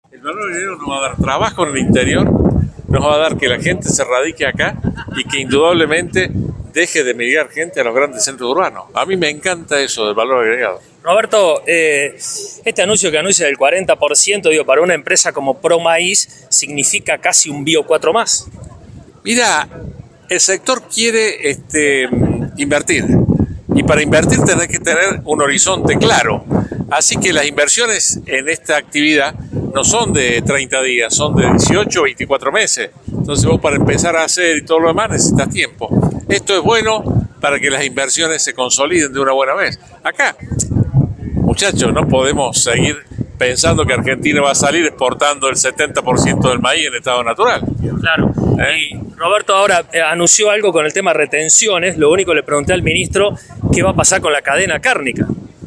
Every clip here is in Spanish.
El valor agregado nos va a dar trabajo en el interior, nos va a dar que la gente se radique acá y que indudablemente deje de migrar gente a los grandes centros urbanos. A mí me encanta eso del valor agregado. Roberto, este anuncio que anuncia del 40%, digo, para una empresa como ProMaíz, significa casi un Bio 4 más. Mira, el sector quiere invertir. Y para invertir tenés que tener un horizonte claro. Así que las inversiones en esta actividad no son de 30 días, son de 18 o 24 meses. Entonces vos para empezar a hacer y todo lo demás necesitas tiempo. Esto es bueno para que las inversiones se consoliden de una buena vez. Acá, muchachos, no podemos seguir pensando que Argentina va a salir exportando el 70% del maíz en estado natural. Claro. Y Roberto ahora anunció algo con el tema retenciones. Lo único le pregunté al ministro qué va a pasar con la cadena cárnica.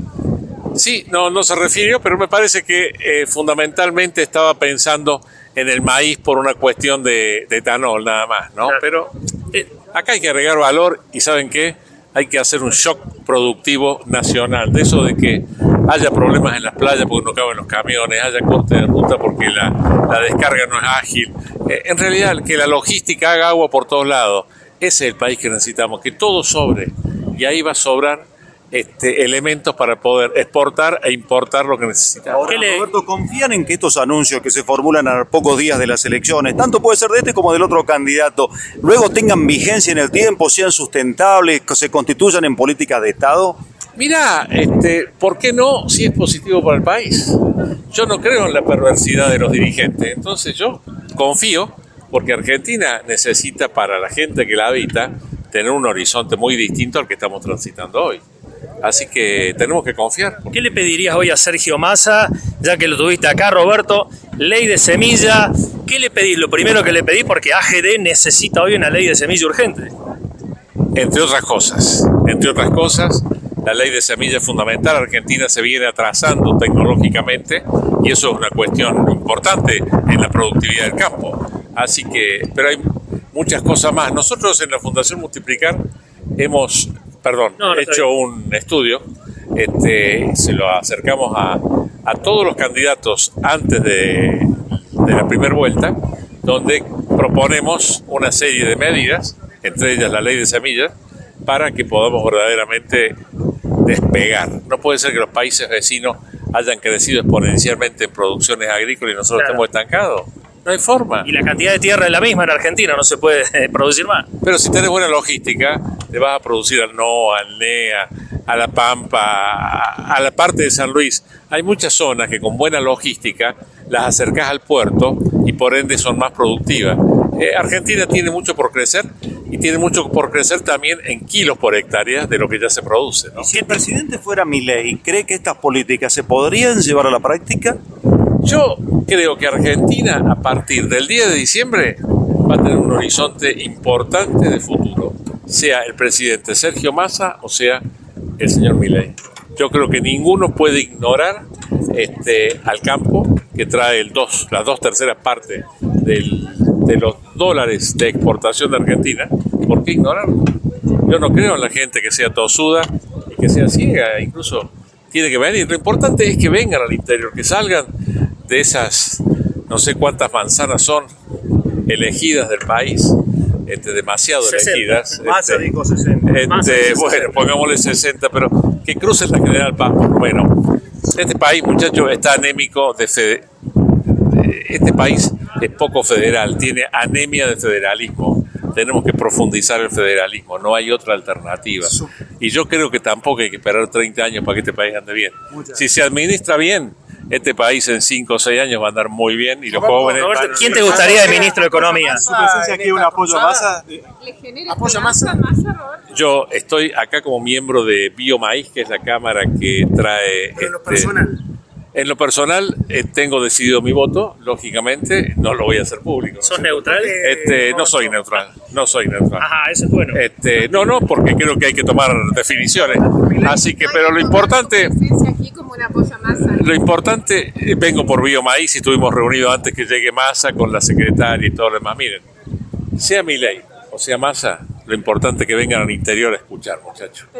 Sí, no se refirió, pero me parece que fundamentalmente estaba pensando en el maíz por una cuestión de etanol nada más, ¿no? Claro. Pero acá hay que agregar valor y ¿saben qué? Hay que hacer un shock productivo nacional, de eso de que haya problemas en las playas porque no caben los camiones, haya corte de ruta porque la descarga no es ágil. En realidad, que la logística haga agua por todos lados. Ese es el país que necesitamos, que todo sobre. Y ahí va a sobrar elementos para poder exportar e importar lo que necesitamos. Ahora, Roberto, ¿confían en que estos anuncios que se formulan a pocos días de las elecciones, tanto puede ser de este como del otro candidato, luego tengan vigencia en el tiempo, sean sustentables, que se constituyan en políticas de Estado? Mirá, ¿por qué no si es positivo para el país? Yo no creo en la perversidad de los dirigentes, entonces yo confío, porque Argentina necesita para la gente que la habita tener un horizonte muy distinto al que estamos transitando hoy. Así que tenemos que confiar. ¿Qué le pedirías hoy a Sergio Massa, ya que lo tuviste acá, Roberto? Ley de semilla. ¿Qué le pedís? Lo primero que le pedís, porque AGD necesita hoy una ley de semilla urgente. Entre otras cosas, la ley de semilla es fundamental. Argentina se viene atrasando tecnológicamente y eso es una cuestión importante en la productividad del campo. Así que, pero hay muchas cosas más. Nosotros en la Fundación Multiplicar hemos hecho un estudio, se lo acercamos a todos los candidatos antes de la primera vuelta, donde proponemos una serie de medidas, entre ellas la ley de semillas, para que podamos verdaderamente despegar. No puede ser que los países vecinos hayan crecido exponencialmente en producciones agrícolas y nosotros estemos estancados. No hay forma. Y la cantidad de tierra es la misma en Argentina, no se puede producir más. Pero si tenés buena logística, le vas a producir al NOA, al NEA, a La Pampa, a la parte de San Luis. Hay muchas zonas que con buena logística las acercás al puerto y por ende son más productivas. Argentina tiene mucho por crecer y tiene mucho por crecer también en kilos por hectárea de lo que ya se produce, ¿no? Si el presidente fuera Milei, ¿cree que estas políticas se podrían llevar a la práctica? Yo creo que Argentina, a partir del 10 de diciembre, va a tener un horizonte importante de futuro, sea el presidente Sergio Massa o sea el señor Milei. Yo creo que ninguno puede ignorar al campo, que trae las 2/3 partes de los dólares de exportación de Argentina. ¿Por qué ignorarlo? Yo no creo en la gente que sea tosuda y que sea ciega, incluso tiene que venir. Lo importante es que vengan al interior, que salgan de esas, no sé cuántas manzanas son elegidas del país, demasiado 60. Elegidas. Massa dijo 60. Bueno, pongámosle 60, pero que crucen la General Paz, por lo menos. Este país, muchachos, está anémico este país es poco federal, tiene anemia de federalismo. Tenemos que profundizar el federalismo, no hay otra alternativa. Y yo creo que tampoco hay que esperar 30 años para que este país ande bien. Si se administra bien, este país en 5 o 6 años va a andar muy bien y los jóvenes... Roberto, ¿quién te gustaría de ministro de Economía? ¿Su presencia aquí un apoyo a Massa? ¿Apoyo a Massa? Yo estoy acá como miembro de BioMaíz, que es la cámara que trae... En lo personal, tengo decidido mi voto, lógicamente, no lo voy a hacer público. ¿Sos neutral? No soy neutral. Ajá, eso es bueno. No, porque creo que hay que tomar definiciones. Así que, pero lo importante... Lo importante, vengo por BioMaíz y estuvimos reunidos antes que llegue Massa con la secretaria y todo lo demás. Miren, sea Milei o sea Massa, lo importante es que vengan al interior a escuchar, muchachos.